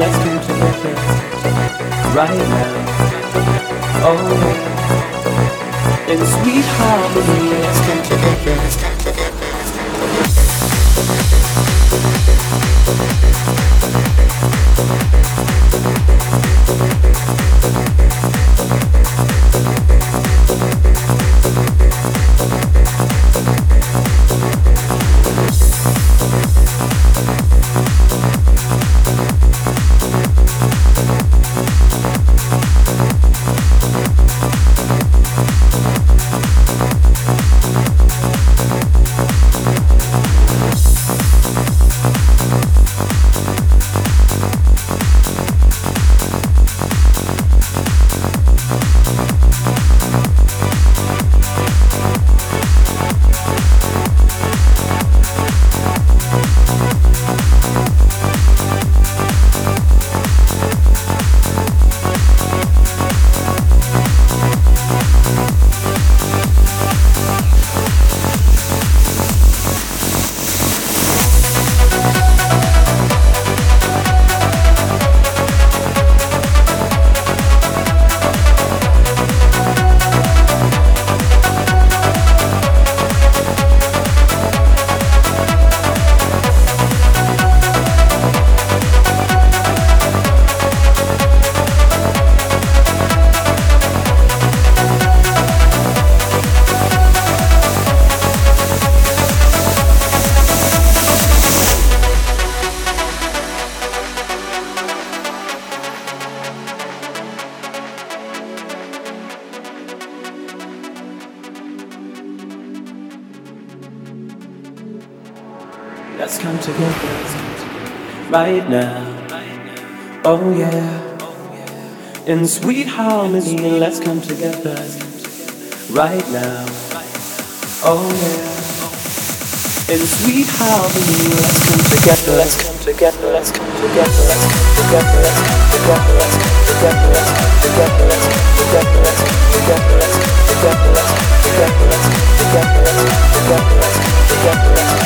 let's come together right now. Oh yeah, in sweet harmony, let's come together. Let's come together right now. Oh yeah, in sweet harmony. Let's come together right now. Oh yeah, in sweet harmony. Let's come together. Let's come together. Let's come together. Let's come together. Let's come together. Let's come together. Let's come together. Let's come together. Let's come together. Let's come together. Let's come together. Let's come together. Let's come together. Let's come together. Let's come